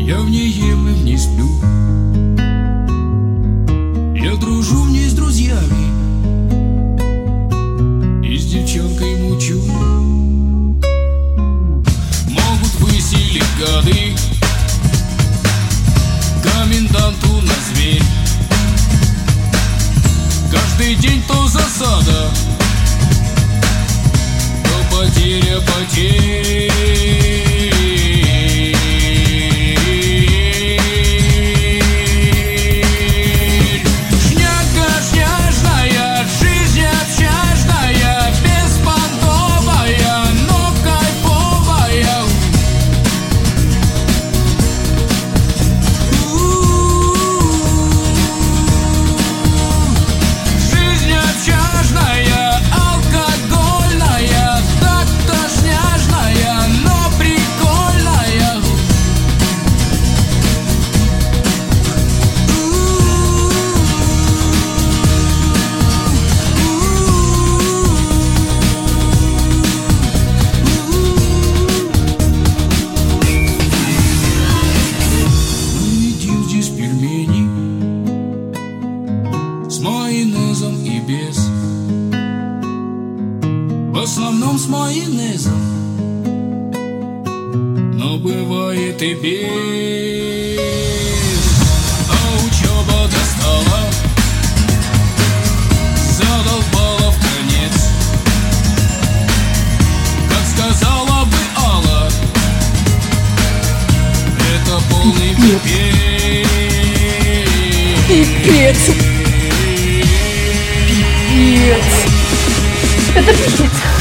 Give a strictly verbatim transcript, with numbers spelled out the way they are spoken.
Я в ней ем и в ней сплю. Я дружу в ней с друзьями и с девчонкой мучу. Могут выселить гады, коменданту на зверь. Каждый день то засада, то потеря потерь. С майонезом и без, в основном с майонезом, но бывает и без. А учеба достала, задолбала вконец. Как сказала бы Алла, это полный пипец. Пипец. Пипец. Это пипец.